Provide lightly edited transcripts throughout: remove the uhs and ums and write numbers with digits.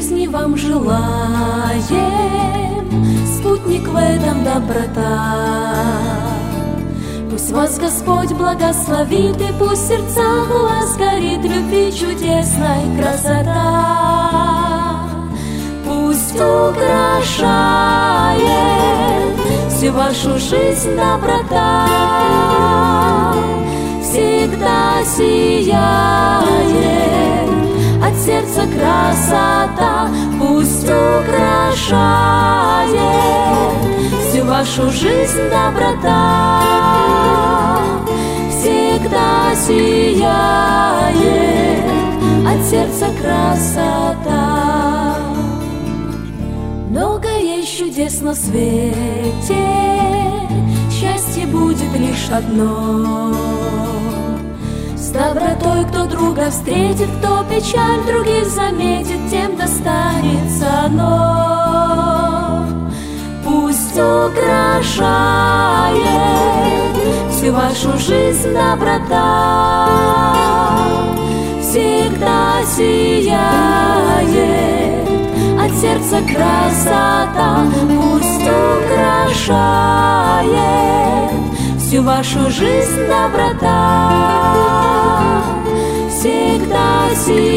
жизни вам желаем, спутник в этом доброта. Пусть вас Господь благословит, и пусть в сердцах у вас горит любви чудесной красота. Пусть украшает всю вашу жизнь доброта, всегда сияет от сердца красота. Пусть украшает всю вашу жизнь доброта, всегда сияет от сердца красота. Много есть чудес на свете, счастье будет лишь одно. С добротой кто друга встретит, кто печаль других заметит, тем достанется оно. Пусть украшает всю вашу жизнь доброта, всегда сияет от сердца красота. Пусть украшает всю вашу жизнь доброта, всегда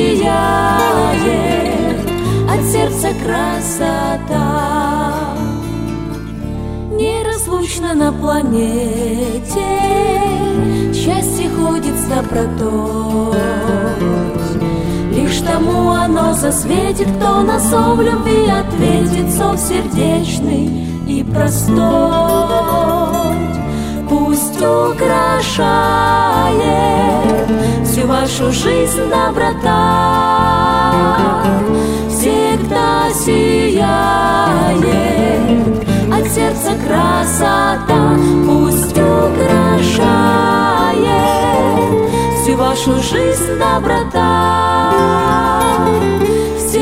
сияет от сердца красота. Неразлучно на планете счастье ходит с добротой, лишь тому оно засветит, кто на зов любви ответит, зов сердечный и простой. Пусть украшает всю вашу жизнь доброта, всегда сияет от сердца красота. Пусть украшает всю вашу жизнь доброта,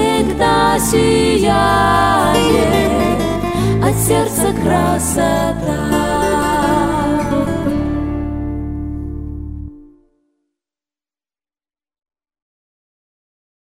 всегда сияет от сердца красота.